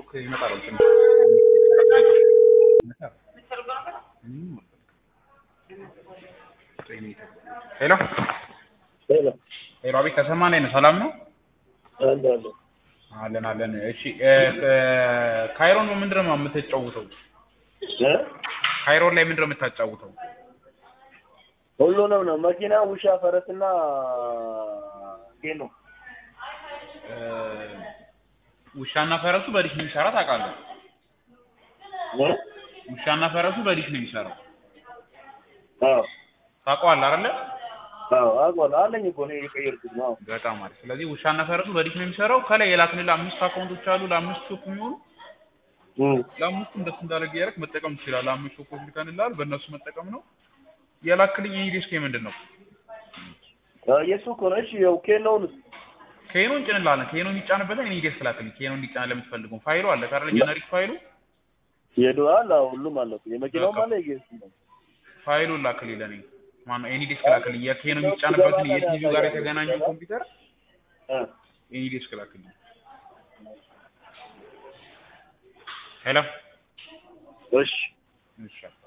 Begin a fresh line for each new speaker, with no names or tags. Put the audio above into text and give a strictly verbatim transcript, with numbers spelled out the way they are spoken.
ይመጣል እንትን ሄሎ
ሄሎ
ሄሎ አቤት ተሰማ ነኝ ሰላም ነው
አለ አለ
አለን አለን እሺ ካይሮን ምንድነው የምትጫወተው
እ
ካይሮን ላይ ምንድነው የምታጫውተው
ሁሉንም ነው መኪና ውሻ ፈረስና ኬኖ
ውሻና ፈረሱ በዲሽ ነው የሚሰራ ታውቃለህ
እ
ውሻና ፈረሱ በዲሽ ነው የሚሰራው
አዎ
ታውቀዋለህ አይደል
አዎ አውቀዋለሁ አለኝ እኮ ነው የቀየርኩት ነው
በጣም አሪፍ ስለዚህ ውሻና ፈረሱ በዲሽ ነው የሚሰራው ከላይ የላክንልህ አምስት አካውንቶች አሉ ለአምስት ሾፕ የሚሆኑ ለአምስቱ እንደሱ እንዳደረገ ያረክ መጠቀም ትችላለህ አምስት ሾፖች ልከንልሃል በእነሱ መጠቀም ነው የላክልኝ ይሄ ዲስክ ምንድነው
የሱ እኮ ነው እሺ ያው ኬኖውን
ኬኖ እንጭንልሃለን ኬኖ የሚጫንበትን እኔ ዲስክ ላክልኝ ኬኖ እንዲጫን ለምትፈልገው ፋይሉ አለ ካርለ ጀነሪክ ፋይሉ
የዱአል ሁሉም አለ የመኪናው ማለት ይገስ
ፋይሉ ላክልኝ ለኔ ማን ኤኒ ዲስክ ላክልኝ የኬኖ የሚጫንበትን የቲቪው ጋር የተገናኘው ኮምፒውተር
እ
ኤኒ ዲስክ ላክልኝ ሄሎ
እሺ
እሺ